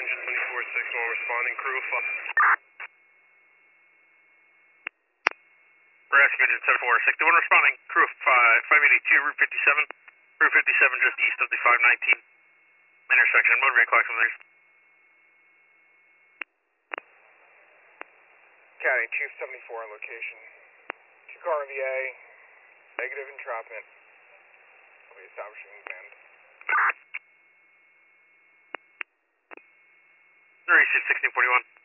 engine 2461 responding, crew of 5. Rescue engine 7461 responding, crew of 582, Route 57. Route 57 just east of the 519 intersection, motor vehicle accelerators. County Chief 74 on location. 2-car VA, negative entrapment. I'll be establishing band. 36 1641.